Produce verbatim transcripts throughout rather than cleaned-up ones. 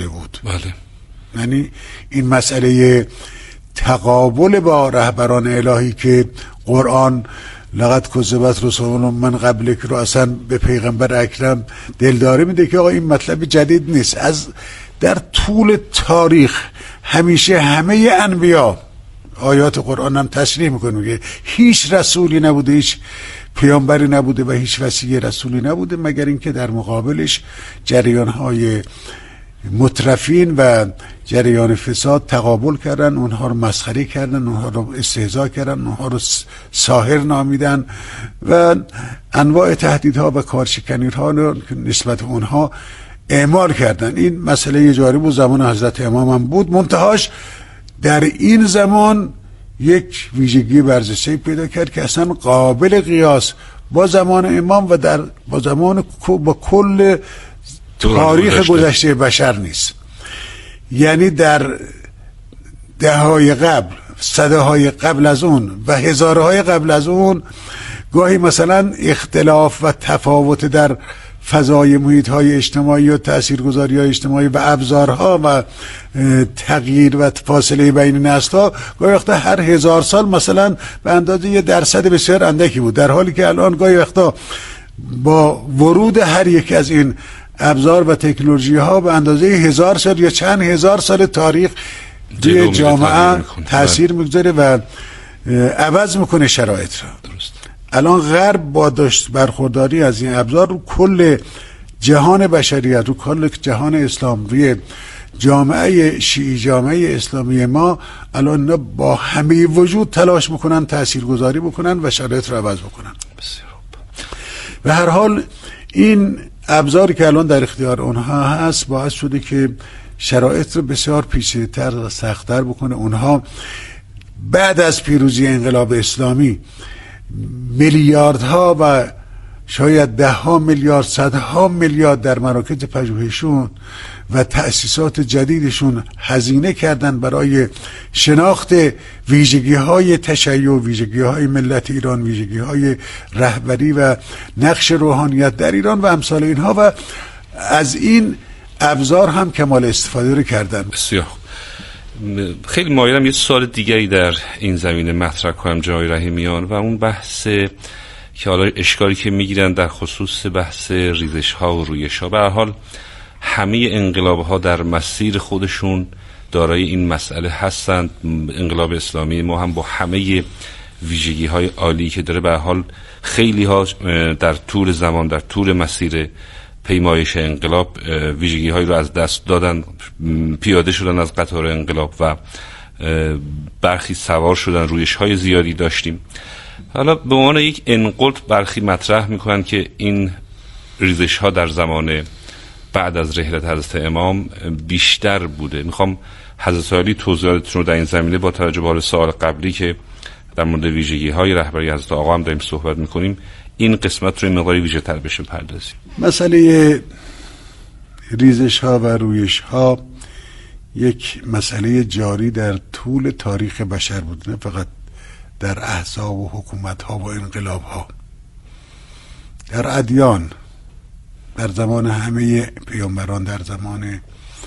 شده بود. بله. یعنی این مسئله تقابل با رهبران الهی که قرآن لقد کذبت رسول من قبلک رو اصلا به پیغمبر اکرم دلداری میده که آقا این مطلب جدید نیست. از در طول تاریخ همیشه همه انبیا، آیات قرآن هم تصریح میکنه، میگه هیچ رسولی نبوده، هیچ پیامبری نبوده و هیچ وصیه رسولی نبوده مگر اینکه در مقابلش جریان‌های مترفین و جریان فساد تقابل کردن، اونها رو مسخره کردن، اونها رو استهزا کردن، اونها رو ساحر نامیدن و انواع تهدیدها و کارشکنی‌ها رو نسبت اونها اعمال کردن. این مسئله جاری بود، زمان حضرت امام هم بود. منتهاش در این زمان یک ویژگی برجسته پیدا کرد که اصلا قابل قیاس با زمان امام و در با زمان با کل تاریخ گذشته بشر نیست. یعنی در دههای قبل، صدهای قبل از اون و هزارهای قبل از اون گاهی مثلا اختلاف و تفاوت در فضای محیط‌های اجتماعی و تاثیرگذاری‌های اجتماعی و ابزارها و تغییر و فاصله بین نسل‌ها گاهی وقتا هر هزار سال مثلا به اندازه یه درصد بسیار اندکی بود، در حالی که الان گاهی وقتا با ورود هر یک از این ابزار و تکنولوژی ها به اندازه هزار سال یا چند هزار سال تاریخ روی جامعه تاثیر میگذاره و عوض میکنه شرایط را. درست. الان غرب با داشت برخورداری از این ابزار رو کل جهان بشریت، رو کل جهان اسلام، روی جامعه شیعی، جامعه اسلامی ما الان با همه وجود تلاش میکنن تاثیرگذاری بکنن و شرایط رو عوض بکنن. به هر حال این ابزاری که الان در اختیار اونها هست باعث شده که شرایط رو بسیار پیچیده‌تر و سخت‌تر بکنه. اونها بعد از پیروزی انقلاب اسلامی میلیاردها و شاید ده ها میلیارد، صدها میلیارد در مراکز پژوهشون و تأسیسات جدیدشون هزینه کردن برای شناخت ویژگی‌های تشیع، ویژگی‌های ملت ایران، ویژگی‌های رهبری و نقش روحانیت در ایران و امثال اینها، و از این ابزار هم کمال استفاده رو کردن. بسیار خیلی مایلم یه سوال دیگری در این زمینه مطرح کنم جناب رحیمیان، و اون بحث که حالا اشکالی که میگیرن در خصوص بحث ریزش ها و رویش ها. به هر حال همه انقلاب ها در مسیر خودشون دارای این مسئله هستند. انقلاب اسلامی ما هم با همه ویژگی های عالی که داره به هر حال خیلی ها در طول زمان، در طول مسیر پیمایش انقلاب ویژگی هایی رو از دست دادن، پیاده شدن از قطار انقلاب و برخی سوار شدن، رویش های زیادی داشتیم. حالا به عنوان یک انقلب برخی مطرح میکنن که این ریزش ها در زمان بعد از رحلت حضرت امام بیشتر بوده. میخوام حضرت عالی توضیحاتتون رو در این زمینه با توجه به سوال قبلی که در مورد ویژگی های رهبری حضرت آقا هم داریم صحبت میکنیم، این قسمت رو مقداری ویژه تر بشه پردازیم. مسئله ریزش ها و رویش ها یک مسئله جاری در طول تاریخ بشر بود، نه فقط در احزاب و حکومت ها و انقلاب ها، در ادیان، در زمان همه پیامبران، در زمان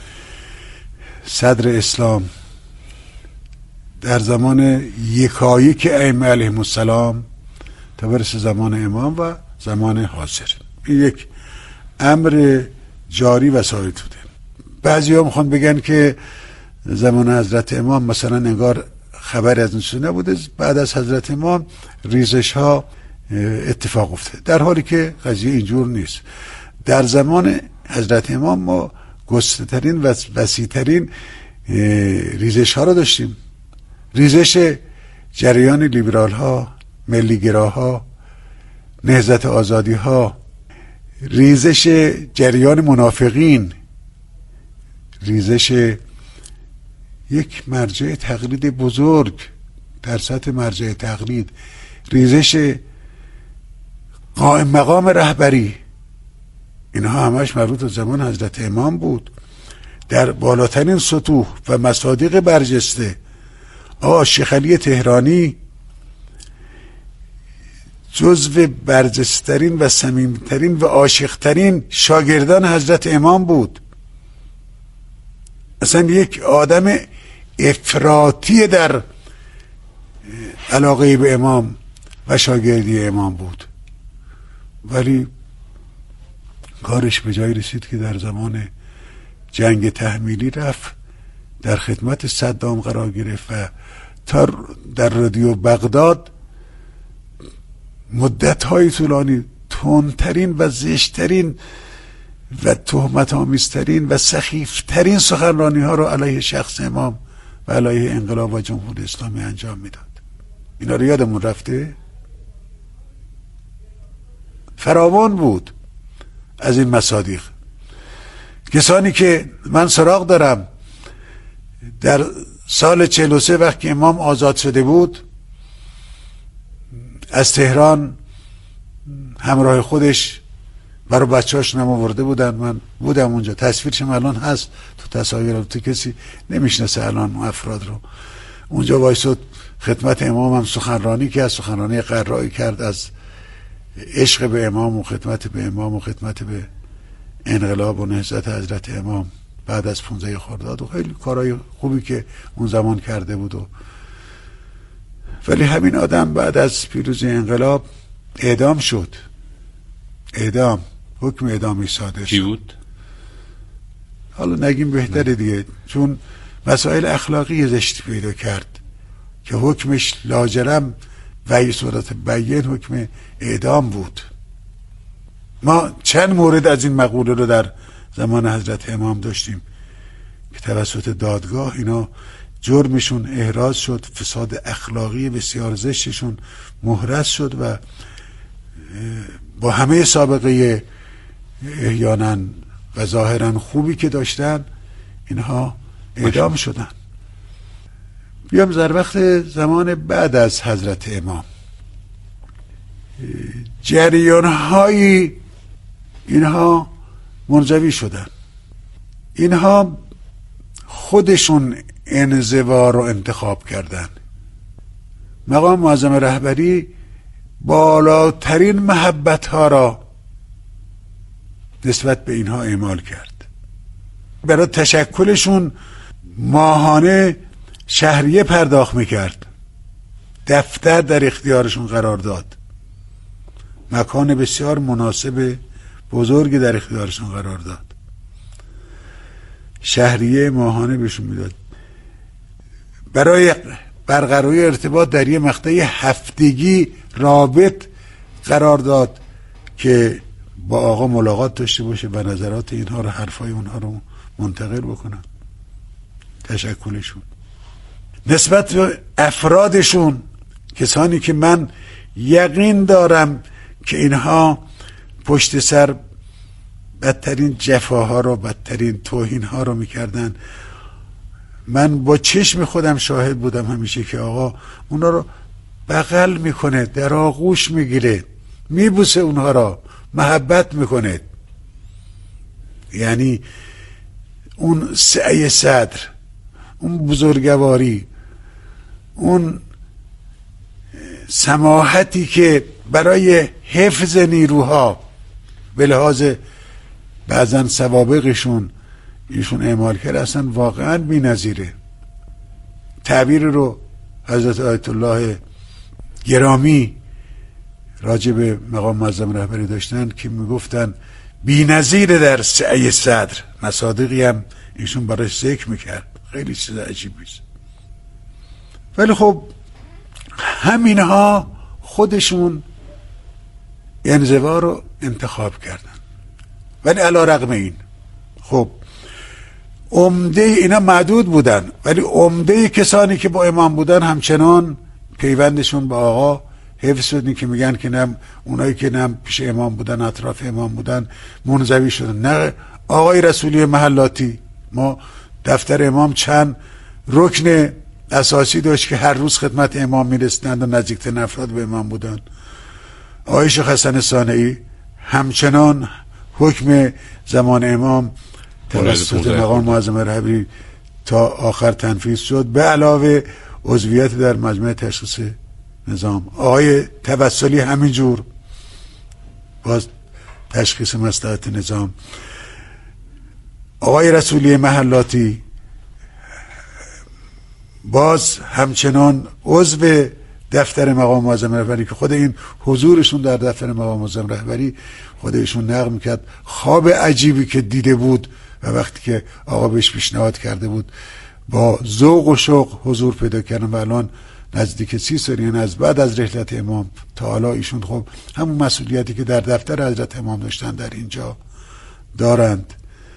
صدر اسلام، در زمان یکایک ائمه علیهم السلام تا برسه زمان امام و زمان حاضر. این یک امر جاری و ثابت بوده. بعضی ها میخوان بگن که زمان حضرت امام مثلا انگار خبر از این نبوده، بعد از حضرت امام ریزش ها اتفاق افتاده، در حالی که قضیه اینجور نیست. در زمان حضرت امام ما گسترترین و وسیع‌ترین ریزش ها رو داشتیم. ریزش جریان لیبرال ها، ملیگراها، نهضت آزادی ها، ریزش جریان منافقین، ریزش یک مرجع تقلید بزرگ در سطح مرجع تقلید، ریزش قائم مقام رهبری، اینها همش مربوط به زمان حضرت امام بود. در بالاترین سطوح و مصادیق برجسته، آقا شیخ علی تهرانی جزو برجسترین و صمیمترین و عاشقترین شاگردان حضرت امام بود. اصلا یک آدم افراطی در علاقه به امام و شاگردی امام بود، ولی کارش به جایی رسید که در زمان جنگ تحمیلی رفت در خدمت صدام قرار گرفت و تا در رادیو بغداد مدت‌های طولانی تندترین و زشتترین و تهمت آمیزترین و سخیفترین سخنرانی ها رو علیه شخص امام و علیه انقلاب و جمهوری اسلامی انجام میداد. اینا رو یادمون رفته؟ فراوان بود از این مصادیق. کسانی که من سراغ دارم در سال چهل و سه وقت که امام آزاد شده بود از تهران همراه خودش برای بچه‌هاش نم آورده بودن. من بودم اونجا، تصویرشم الان هست تو تصاویر، تو کسی نمیشناسه الان افراد رو. اونجا وایساد خدمت امام هم سخنرانی کرد، سخنرانی قرایی کرد از عشق به امام و خدمت به امام و خدمت به انقلاب و نهضت حضرت امام بعد از پانزده خرداد و خیلی کارهای خوبی که اون زمان کرده بود. و ولی همین آدم بعد از پیروزی انقلاب اعدام شد. اعدام، حکم اعدامی صادر شد. بود؟ حالا نگیم بهتره دیگه، چون مسائل اخلاقی زشتی پیدا کرد که حکمش لاجرم و صورت بیان حکم اعدام بود. ما چند مورد از این مقوله رو در زمان حضرت امام داشتیم که توسط دادگاه اینا جرمشون احراز شد، فساد اخلاقی بسیار زشتشون محرز شد و با همه سابقه احیانا و ظاهرا خوبی که داشتن اینها اعدام شدن. بیام در وقت زمان بعد از حضرت امام جریان‌های اینها منزوی شدن. اینها خودشون انزوا رو انتخاب کردن. مقام معظم رهبری بالاترین محبت ها را نسبت به اینها اعمال کرد. برای تشکلشون ماهانه شهریه پرداخت میکرد، دفتر در اختیارشون قرار داد، مکان بسیار مناسب بزرگی در اختیارشون قرار داد، شهریه ماهانه بهشون میداد. برای برقراری ارتباط در یه مقطع هفتگی رابط قرار داد که با آقا ملاقات داشته باشه و نظرات اینها رو، حرفای اونها رو منتقل بکنن. تشکلشون نسبت به افرادشون، کسانی که من یقین دارم که اینها پشت سر بدترین جفاها رو، بدترین توهینها رو میکردن. من با چشم خودم شاهد بودم همیشه که آقا اونا رو بغل میکنه، در آغوش میگیره، میبوسه اونها را، محبت میکنه. یعنی اون سعی صدر، اون بزرگواری، اون سماحتی که برای حفظ نیروها به لحاظ بعضن سوابقشون ایشون اعمال کرد اصلا واقعا بی نظیره. تعبیر رو حضرت آیت الله گرامی راجع به مقام معظم رهبری داشتن که میگفتن بی نظیره در سعی صدر. مصادیقی هم ایشون براش ذکر میکرد. خیلی چیز عجیبیست. ولی خب همینها خودشون انزوا رو انتخاب کردن. ولی علی رغم این خب عمده اینا معدود بودن، ولی عمده کسانی که با امام بودن همچنان پیوندشون با آقا حفظ شدن که میگن که نه اونایی که نه پیش امام بودن، اطراف امام بودن، منزوی شدن. نه آقای رسولی محلاتی، ما دفتر امام چند رکن اساسی داشت که هر روز خدمت امام میرسیدند و نزدیکترین افراد به امام بودن. آقای شیخ حسن صانعی همچنان حکم زمان امام توسط مقام معظم رهبری تا آخر تنفیذ شد، به علاوه عضویت در مجمع تشخیص نظام. آقای توسلی همینجور، باز تشخیص مصلحت نظام. آقای رسولی محلاتی باز همچنان عضو دفتر مقام معظم رهبری که خود این حضورشون در دفتر مقام معظم رهبری خودشون نقل میکرد خواب عجیبی که دیده بود و وقتی که آقا بهش پیشنهاد کرده بود با ذوق و شوق حضور پیدا کردن و الان نزدیک سی سال، یعنی از بعد از رحلت امام تا حالا ایشون خب همون مسئولیتی که در دفتر حضرت امام داشتن در اینجا دارند.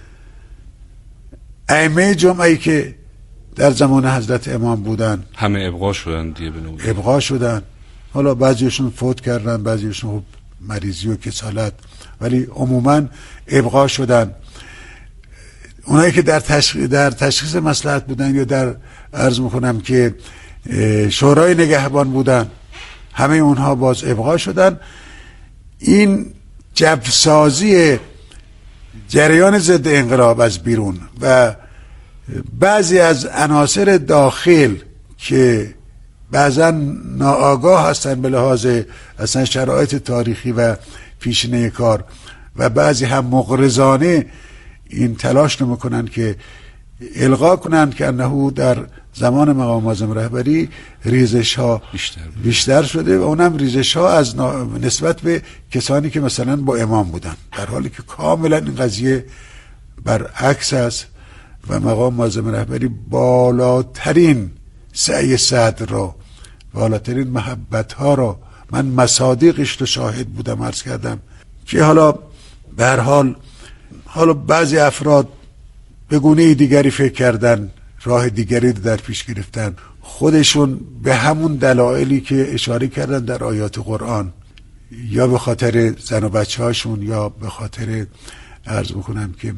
ائمه جمعه‌ای که در زمان حضرت امام بودن همه ابقا شدن دیگه، به نوعی ابقا شدن. حالا بعضیشون فوت کردن، بعضیشون خب مریضی و کسالت، ولی عموما ابقا شدن. اونایی که در تشخیص در تشخیص مصلحت بودن یا در عرض میکنم که شورای نگهبان بودن، همه اونها باز ابقا شدن. این جبسازی جریان ضد انقلاب از بیرون و بعضی از عناصر داخل که بعضا ناآگاه هستن به لحاظ اصلا شرایط تاریخی و پیشینه کار و بعضی هم مغرضانه این تلاش نمیکنن که القا کنن که انه در زمان مقام معظم رهبری ریزش ها بیشتر, بیشتر شده و اونم ریزش ها از نسبت به کسانی که مثلا با امام بودن، در حالی که کاملا این قضیه برعکس است و مقام معظم رهبری بالاترین سعی صدر را، بالاترین محبت ها را، من مصادیقش رو شاهد بودم، عرض کردم که حالا به هر حال حالا بعضی افراد به گونه دیگری فکر کردن، راه دیگری در پیش گرفتن، خودشون به همون دلایلی که اشاره کردن در آیات قرآن، یا به خاطر زن و بچه هاشون یا به خاطر عرض میکنم که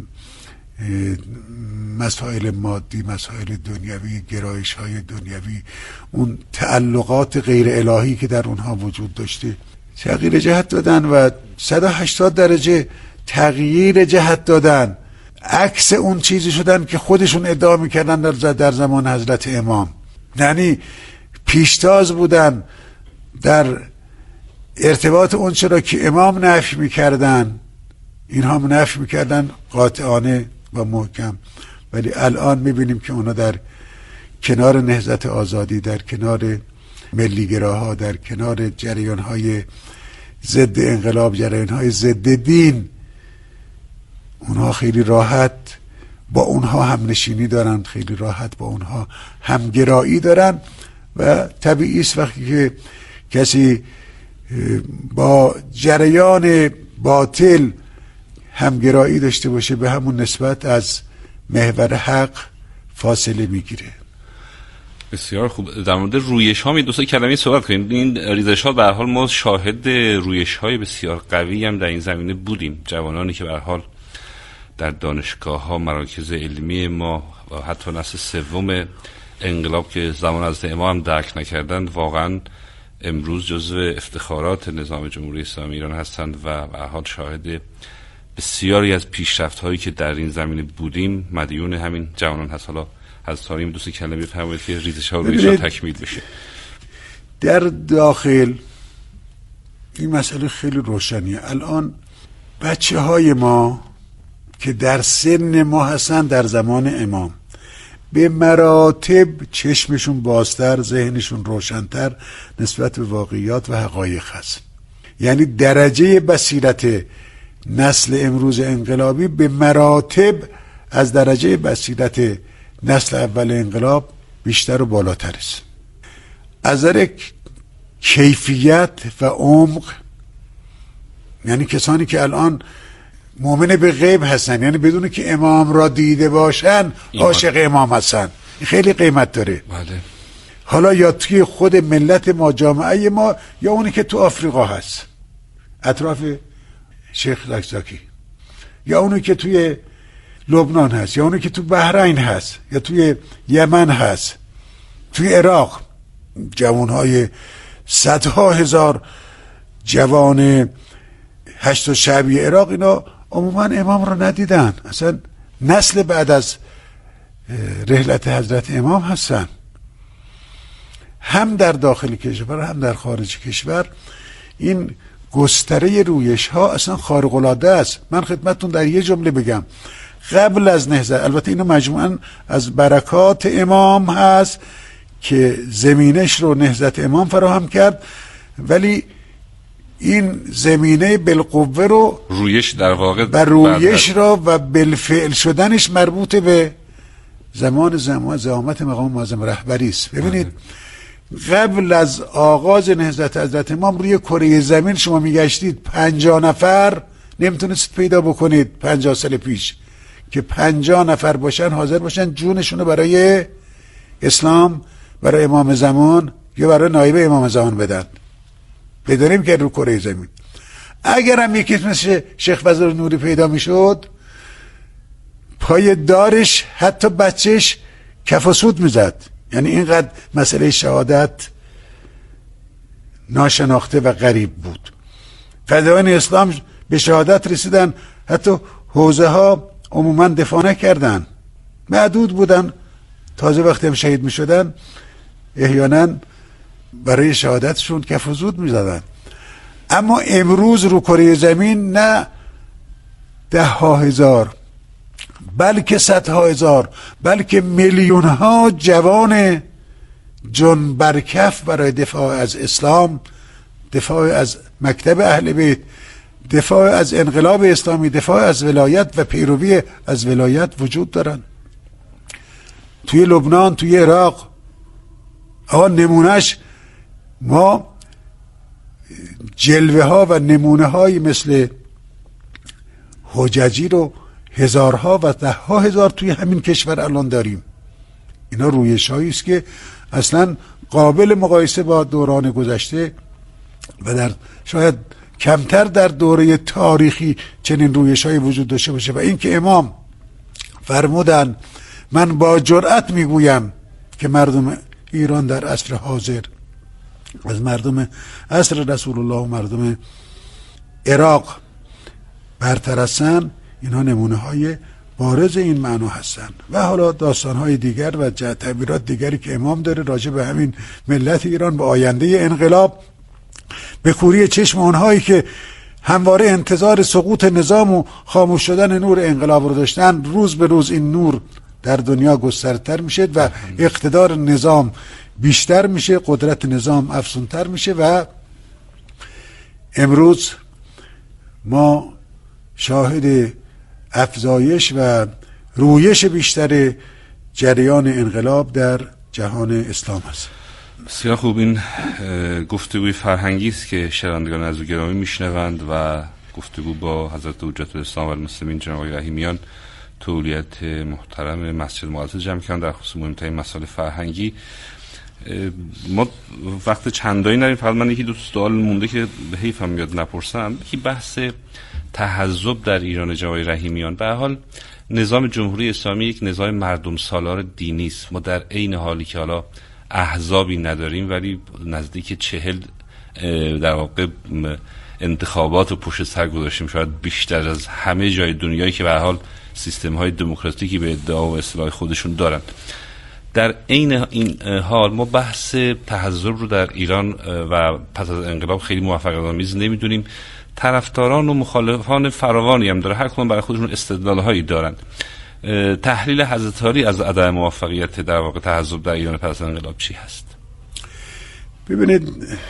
مسائل مادی، مسائل دنیوی، گرایش های دنیوی، اون تعلقات غیر الهی که در اونها وجود داشته، تغییر جهت دادن و صد و هشتاد درجه تغییر جهت دادن، عکس اون چیزی شدن که خودشون ادعا میکردن در, در زمان حضرت امام. یعنی پیشتاز بودن در ارتباط اون چرا که امام نفی میکردن، اینها نفی میکردن قاطعانه و محکم، ولی الان میبینیم که اونا در کنار نهضت آزادی، در کنار ملیگراها، در کنار جریانهای ضد انقلاب، جریانهای ضد دین، اونها خیلی راحت با اونها هم نشینی دارن، خیلی راحت با اونها همگرایی دارن و طبیعی است وقتی که کسی با جریان باطل همگرایی داشته باشه به همون نسبت از محور حق فاصله میگیره. بسیار خوب. در مورد رویش ها می دو سه کلمه صحبت کنیم. این ریزش ها به هر حال ما شاهد رویش های بسیار قوی هم در این زمینه بودیم. جوانانی که به هر حال در دانشگاه ها، مراکز علمی ما و حتی نسل سوم انقلاب که زمان از امام هم درک نکردند، واقعا امروز جزو افتخارات نظام جمهوری اسلامی ایران هستند و به هر حال شاهد بسیاری از پیشرفت هایی که در این زمینه بودیم مدیون همین جوانان هست. حالا حضرت عالی دو سه کلمه بفرمایید که ریزش ها و رویش ها تکمیل بشه. در داخل این مسئله خیلی روشنیه. الان بچه های ما که در سن ما هستن در زمان امام به مراتب چشمشون بازتر، ذهنشون روشنتر نسبت به واقعیات و حقایق هست. یعنی درجه بصیرت نسل امروز انقلابی به مراتب از درجه بصیرت نسل اول انقلاب بیشتر و بالاتر است. از نظر کیفیت و عمق، یعنی کسانی که الان مؤمن به غیب هستن، یعنی بدون که امام را دیده باشن عاشق امام هستن، این خیلی قیمت داره. بله. حالا یا توی خود ملت ما، جامعه ما، یا اونی که تو آفریقا هست اطراف شیخ زکزاکی، یا اونی که توی لبنان هست، یا اونی که تو بحرین هست، یا توی یمن هست، توی عراق، جوانهای صدها هزار جوان هشت شعبی عراق، اینا عموما امام رو ندیدن، اصلا نسل بعد از رحلت حضرت امام هستن. هم در داخل کشور هم در خارج کشور این گستره رویش ها اصلا خارق العاده است. من خدمتتون در یه جمله بگم، قبل از نهضت، البته اینو مجموعاً از برکات امام هست که زمینش رو نهضت امام فراهم کرد، ولی این زمینه بالقوه رو رویش در واقع و رویش را و بالفعل شدنش مربوط به زمان زمان زعامت مقام معظم رهبری است. ببینید قبل از آغاز نهضت حضرت امام روی کره زمین شما میگشتید پنجاه نفر نمیتونستید پیدا بکنید پنجاه سال پیش که پنجاه نفر باشن حاضر باشن جونشونو برای اسلام، برای امام زمان یا برای نایب امام زمان بدن. بدونیم که رو کره زمین اگر هم یکی مثل شیخ فضل نوری پیدا میشد، پای دارش حتی بچهش کف و سود میزد. یعنی اینقدر مسئله شهادت ناشناخته و غریب بود. فدایان اسلام به شهادت رسیدن، حتی حوزه ها عموما دفاع نکردن، معدود بودن. تازه وقتی هم شهید می شدن احیانا برای شهادتشون کف و سود می زدن. اما امروز رو کره زمین نه ده ها هزار بلکه صدها هزار بلکه میلیون ها جوان جن برکف برای دفاع از اسلام، دفاع از مکتب اهل بیت، دفاع از انقلاب اسلامی، دفاع از ولایت و پیروی از ولایت وجود دارن. توی لبنان، توی عراق، آقا نمونهش ما جلوه ها و نمونه های مثل حججی رو هزارها و ده ها هزار توی همین کشور الان داریم. اینا رویش هایی است که اصلا قابل مقایسه با دوران گذشته و در شاید کمتر در دوره تاریخی چنین رویش هایی وجود داشته باشه. و این که امام فرمودن من با جرأت میگویم که مردم ایران در عصر حاضر از مردم عصر رسول الله و مردم عراق برتر هستن، اینها نمونه های بارز این معنا هستن. و حالا داستان های دیگر و تعبیرات دیگری که امام داره راجع به همین ملت ایران، به آینده انقلاب، به کوری چشم اونهایی که همواره انتظار سقوط نظام و خاموش شدن نور انقلاب رو داشتن. روز به روز این نور در دنیا گسترتر میشه و اقتدار نظام بیشتر میشه، قدرت نظام افزونتر میشه و امروز ما شاهد افزایش و رویش بیشتر جریان انقلاب در جهان اسلام هست. بسیار خوب. این گفتگوی فرهنگی است که شنوندگان از گرامی میشنوند و گفتگو با حضرت حجت الاسلام و المسلمین جناب آقای رحیمیان، تولیت محترم مسجد مقدس جمع کردن در خصوص مهمترین مسائل فرهنگی. ما وقت چندانی نداریم، فقط من یکی دو سوال مونده که به حیفم میاد نپرسم. یکی بحث تحزب در ایران جناب آقای رحیمیان. به هر حال نظام جمهوری اسلامی یک نظام مردم سالار دینی است. ما در عین حالی که حالا احزابی نداریم ولی نزدیک چهل در واقع انتخابات و پشت سر گذاشتیم، شاید بیشتر از همه جای دنیایی که به هر حال سیستم های دموکراتیکی به ادعا و اصطلاح خودشون دارن. در عین این حال ما بحث تحزب رو در ایران و پس از انقلاب خیلی موفقیت آمیز نمیدونیم. طرفداران و مخالفان فراوانی هم داره، هر کدوم برای خودشون استدلال‌هایی دارن. تحلیل حضرت علی از عدم موفقیت در واقع تحزب در ایران پس از انقلاب چی هست؟ ببینید،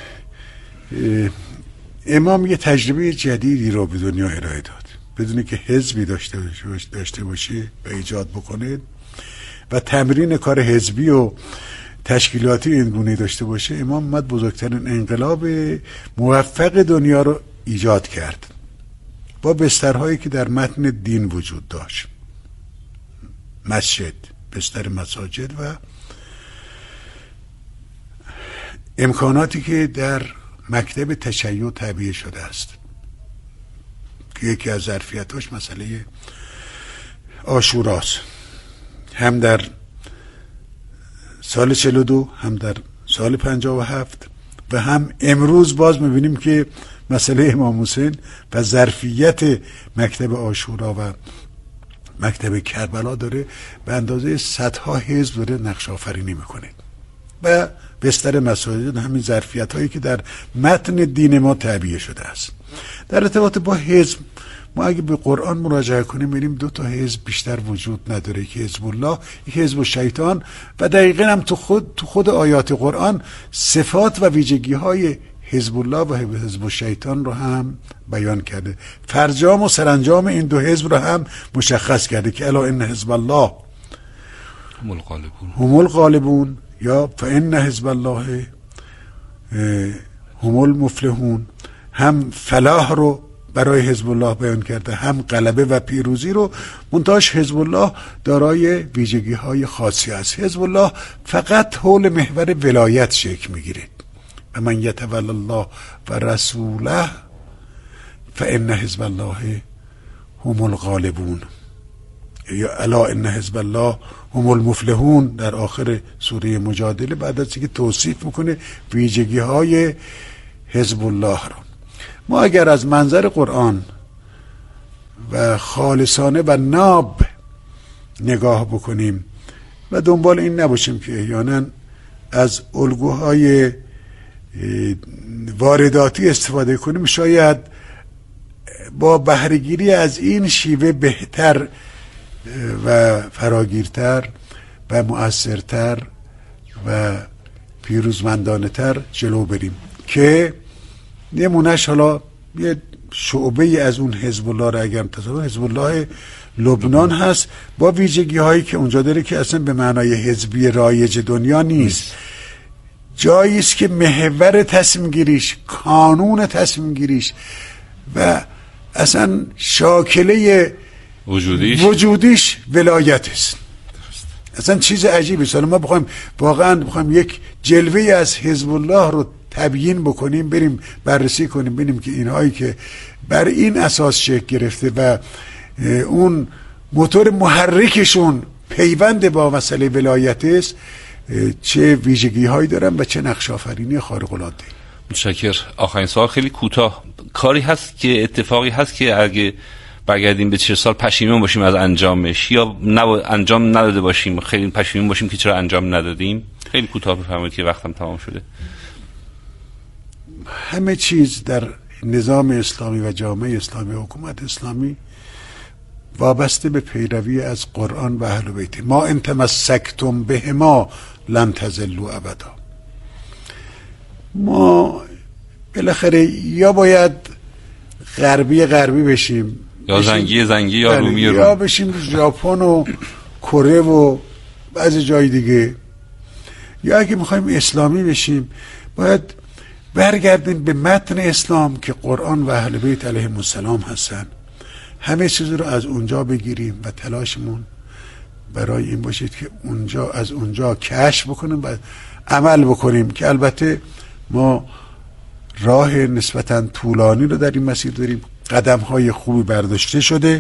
امام یه تجربه جدیدی رو به دنیا ارائه داد، بدونی که حزبی داشته داشته باشه و ایجاد بکنه و تمرین کار حزبی و تشکیلاتی این گونه داشته باشه. امام اومد بزرگترین انقلاب موفق دنیا رو ایجاد کرد با بسترهایی که در متن دین وجود داشت، مسجد، بستر مساجد و امکاناتی که در مکتب تشیع تعبیه شده است که یکی از ظرفیتاش مسئله عاشوراست. هم در سال چهل و دو، هم در سال پنجاه و هفت و هم امروز باز میبینیم که مسئله امام حسین و ظرفیت مکتب عاشورا و مکتب کربلا داره به اندازه صدها حزب داره نقش آفرینی میکنه و بستر مساجد همین ظرفیت هایی که در متن دین ما تعبیه شده است. در ارتباط با حزب ما اگه به قرآن مراجعه کنیم می‌بینیم دو تا حزب بیشتر وجود نداره که حزب الله، یک حزب شیطان، و دقیقاً هم تو خود تو خود آیات قرآن صفات و ویژگی‌های حزب الله و حزب شیطان رو هم بیان کرده، فرجام و سرانجام این دو حزب رو هم مشخص کرده که الا ان حزب الله هم الغالبون هم الغالبون یا فان حزب الله هم المفلحون. هم فلاح رو برای حزب الله بیان کرده، هم غلبه و پیروزی رو. منتهاش حزب الله دارای ویژگی‌های خاصی است. حزب الله فقط حول محور ولایت شکل میگیره. و من یتول الله و رسوله فان حزب الله هم الغالبون یا الا ان حزب الله هم المفلحون در آخر سوره مجادله، بعد از اینکه توصیف میکنه ویژگی‌های حزب الله رو. ما اگر از منظر قرآن و خالصانه و ناب نگاه بکنیم و دنبال این نباشیم که احیانا از الگوهای وارداتی استفاده کنیم، شاید با بهره‌گیری از این شیوه بهتر و فراگیرتر و مؤثرتر و پیروزمندانه‌تر جلو بریم. که نمونهش حالا یه شعبه از اون حزب الله را اگر تصور، حزب الله لبنان هست با ویژگی هایی که اونجا داره که اصلا به معنای حزبی رایج دنیا نیست، جایی است که محور تصمیم گیریش، کانون تصمیم گیریش و اصلا شاکله وجودیش وجودیش ولایت است. اصلا چیز عجیبی است. ما بخوایم واقعا بخوایم یک جلوه از حزب الله رو تبیین بکنیم، بریم بررسی کنیم، ببینیم که اینهایی که بر این اساس شکل گرفته و اون موتور محرکشون پیوند با مسئله ولایت است، چه ویژگی هایی دارن و چه نقش آفرینی خارق العاده. متشکر. آخرین سوال خیلی کوتاه. کاری هست که اتفاقی هست که اگه برگردیم به چهل سال پشیمون باشیم از انجامش، یا نب... انجام نداده باشیم خیلی پشیمون باشیم که چرا انجام ندادیم؟ خیلی کوتاه بفرمایید که وقتم تمام شده. همه چیز در نظام اسلامی و جامعه اسلامی و حکومت اسلامی وابسته به پیروی از قرآن و اهل بیت. ما ان تمسکتم بهما لن تضلوا ابدا. ما بالاخره یا باید غربی غربی بشیم، یا زنگی زنگی یا رومی روم، یا بشیم ژاپن و کره و بعضی جای دیگه، یا اگه میخوایم اسلامی بشیم باید برگردیم به متن اسلام که قرآن و اهل بیت علیهم السلام هستن. همه چیز رو از اونجا بگیریم و تلاشمون برای این باشید که اونجا از اونجا کشف بکنیم و عمل بکنیم. که البته ما راه نسبتاً طولانی رو در این مسیر داریم، قدم های خوبی برداشته شده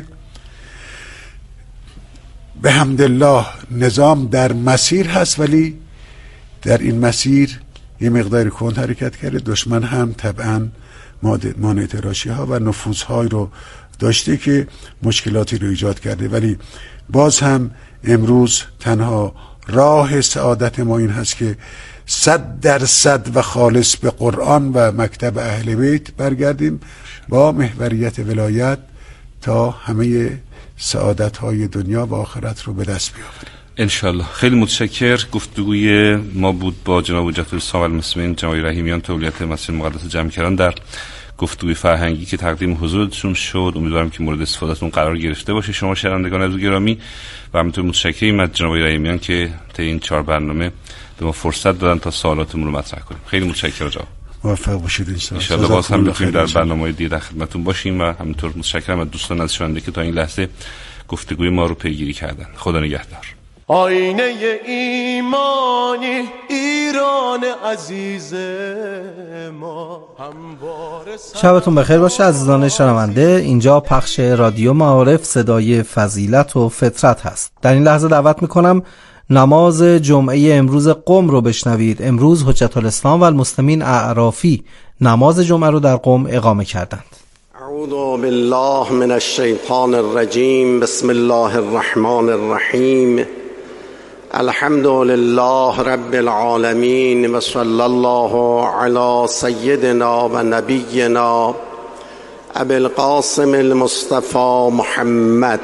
به حمدالله، نظام در مسیر هست، ولی در این مسیر یه مقداری کند حرکت کرده. دشمن هم طبعاً مانع تراشی ها و نفوذ های رو داشته که مشکلاتی رو ایجاد کرده، ولی باز هم امروز تنها راه سعادت ما این هست که صد درصد و خالص به قرآن و مکتب اهل بیت برگردیم با محوریت ولایت تا همه سعادت های دنیا و آخرت رو به دست بیاوریم انشالله. خیلی متشکر. گفتگوی ما بود با جناب حجت الاسلام و المسلمین جناب رحیمیان تولیت مسجد مقدس جمکران در گفتگوی فرهنگی که تقدیم حضورتون شد. امیدوارم که مورد استفادهتون قرار گرفته باشه شما شنوندگان عزیز گرامی، و همینطور متشکریم از جناب رحیمیان که تا این چهار برنامه به ما فرصت دادن تا سوالاتمون رو مطرح کنیم. خیلی متشکرم جناب. موفق باشید ان شاء الله. باز هم بتونیم در برنامه‌های دیگه در خدمتتون باشیم، و همینطور متشکرم از دوستان از شنونده که تا این لحظه گفتگوی ما رو پیگیری کردن. خدا نگهدار. آینه ایمانی ایران عزیز ما همواره. شبتون بخیر باشه عزیزان شنونده. اینجا پخش رادیو معارف صدای فضیلت و فطرت هست. در این لحظه دعوت میکنم نماز جمعه امروز قم رو بشنوید. امروز حجت الاسلام و المسلمین اعرافی نماز جمعه رو در قم اقامه کردند. اعوذ بالله من الشیطان الرجیم. بسم الله الرحمن الرحیم. الحمد لله رب العالمین و صلی الله علی سیدنا و نبینا ابی القاسم المصطفى محمد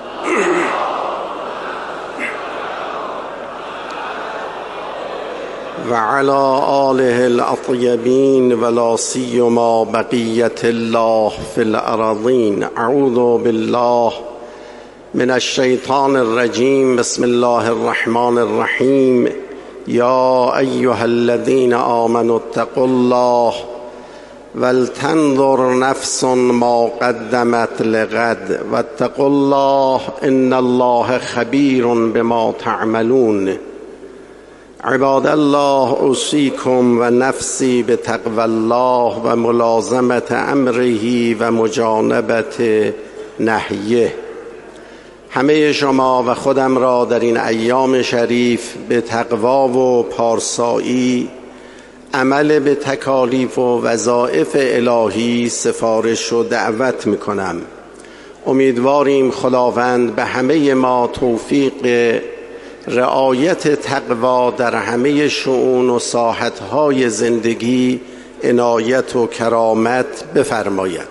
وعلى آله الأطيبين ولا سيما بقية الله في الأراضين. أعوذ بالله من الشيطان الرجيم. بسم الله الرحمن الرحيم. يا أيها الذين آمنوا اتقوا الله ولتنظر نفس ما قدمت لغد واتقوا الله إن الله خبير بما تعملون. عباد الله، اوصیکم و نفسی به تقوی الله و ملازمت امره و مجانبت نهیه. همه شما و خودم را در این ایام شریف به تقوا و پارسایی، عمل به تکالیف و وظایف الهی سفارش و دعوت میکنم. امیدواریم خداوند به همه ما توفیق رعایت تقوا در همه شؤون و ساحتهای زندگی عنایت و کرامت بفرماید.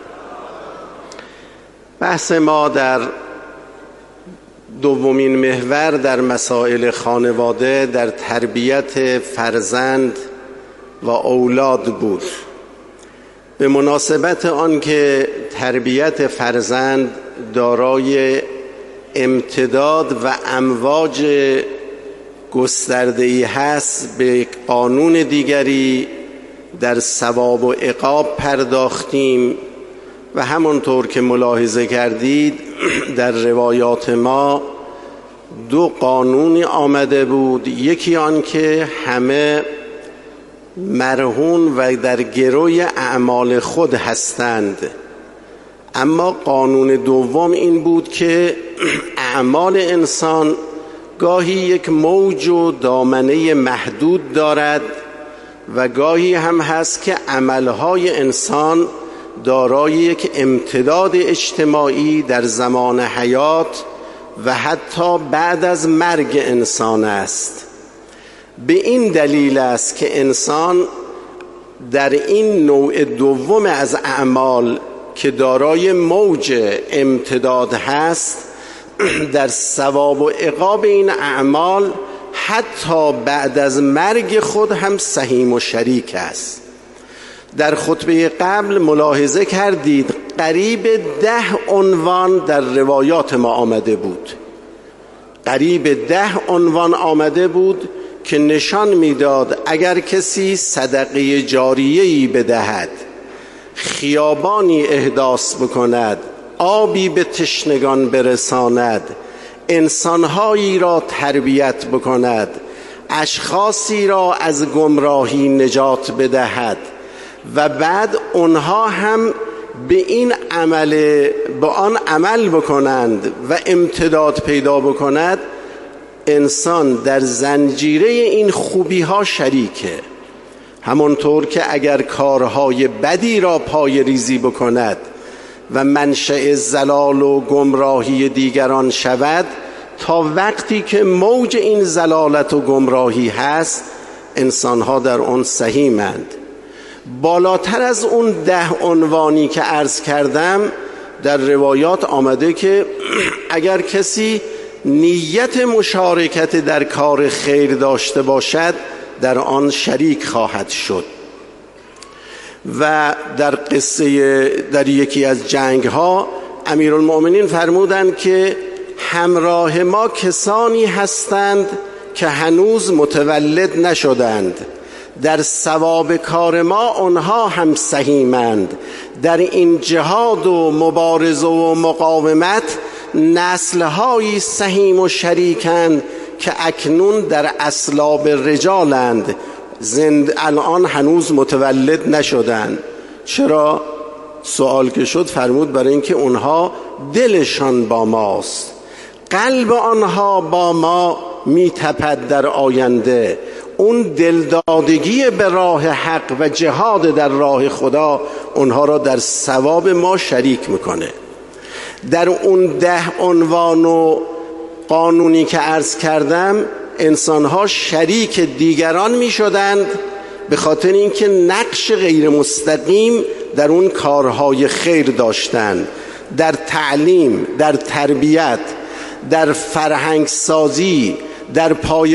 بحث ما در دومین محور در مسائل خانواده در تربیت فرزند و اولاد بود. به مناسبت آن که تربیت فرزند دارای امتداد و امواج گسترده‌ای هست، به قانون دیگری در ثواب و عقاب پرداختیم و همونطور که ملاحظه کردید در روایات ما دو قانونی آمده بود. یکی آن که همه مرهون و در گروی اعمال خود هستند، اما قانون دوم این بود که اعمال انسان گاهی یک موج و دامنه محدود دارد و گاهی هم هست که عملهای انسان دارای یک امتداد اجتماعی در زمان حیات و حتی بعد از مرگ انسان است. به این دلیل است که انسان در این نوع دوم از اعمال که دارای موج امتداد هست، در ثواب و عقاب این اعمال حتی بعد از مرگ خود هم سهیم و شریک است. در خطبه قبل ملاحظه کردید قریب ده عنوان در روایات ما آمده بود. قریب ده عنوان آمده بود که نشان میداد اگر کسی صدقه جاریه‌ای بدهد، خیابانی احداث بکند، آبی به تشنگان برساند، انسانهایی را تربیت بکند، اشخاصی را از گمراهی نجات بدهد و بعد اونها هم به این عمل به آن عمل بکنند و امتداد پیدا بکند، انسان در زنجیره این خوبی ها شریکه. همونطور که اگر کارهای بدی را پای ریزی بکند و منشأ زلال و گمراهی دیگران شود، تا وقتی که موج این زلالت و گمراهی هست انسانها در آن سهیمند. بالاتر از اون ده عنوانی که عرض کردم در روایات آمده که اگر کسی نیت مشارکت در کار خیر داشته باشد در آن شریک خواهد شد. و در قصه در یکی از جنگ ها امیرالمؤمنین فرمودند که همراه ما کسانی هستند که هنوز متولد نشدند، در ثواب کار ما آنها هم سهیمند. در این جهاد و مبارزه و مقاومت نسل‌های سهیم و شریکند که اکنون در اصلاب رجالند، زند الان هنوز متولد نشدند. چرا؟ سوال که شد فرمود برای اینکه اونها دلشان با ماست، قلب آنها با ما میتپد در آینده. اون دلدادگی به راه حق و جهاد در راه خدا اونها را در ثواب ما شریک میکنه. در اون ده عنوان و قانونی که عرض کردم انسانها شریک دیگران میشدند به خاطر اینکه نقش غیر مستقیم در اون کارهای خیر داشتن، در تعلیم، در تربیت، در فرهنگ سازی، در پای